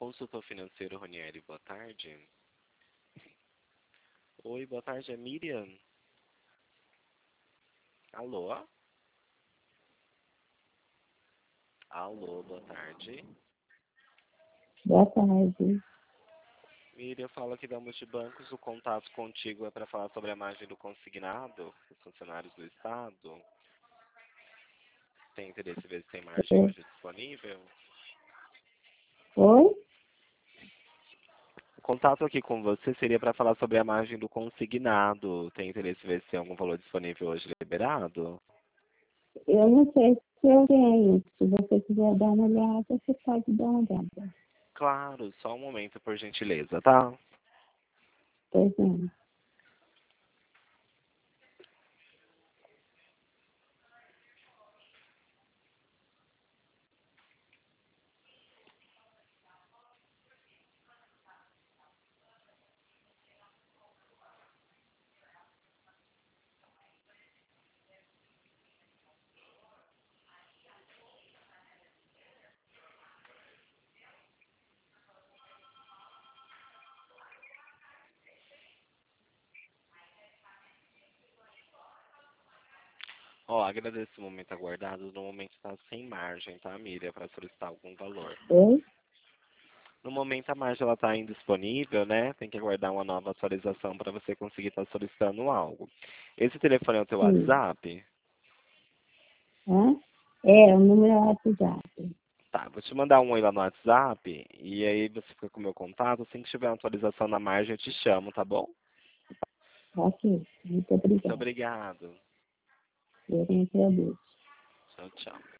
Consultor financeiro, Ronieri, boa tarde. Oi, boa tarde, é Miriam. Alô? Alô, boa tarde. Boa tarde. Miriam, fala aqui da Multibancos. O contato contigo é para falar sobre a margem do consignado, os funcionários do Estado. Tem interesse em ver se tem margem hoje disponível? Oi? O contato aqui com você seria para falar sobre a margem do consignado. Tem interesse em ver se tem algum valor disponível hoje liberado? Eu não sei se eu tenho. Se você quiser dar uma olhada, você pode dar uma olhada. Claro, só um momento, por gentileza, tá? Pois não. Ó, agradeço o momento aguardado. No momento está sem margem, tá, Miriam, para solicitar algum valor. Oi? No momento a margem ela está indisponível, né? Tem que aguardar uma nova atualização para você conseguir estar solicitando algo. Esse telefone é o teu Sim. WhatsApp? Hã? É, o número é WhatsApp. Tá, vou te mandar um aí lá no WhatsApp e aí você fica com o meu contato. Assim que tiver uma atualização na margem eu te chamo, tá bom? Ok. Muito Muito obrigada. obrigado. Eu tenho que agradecer. Tchau, tchau.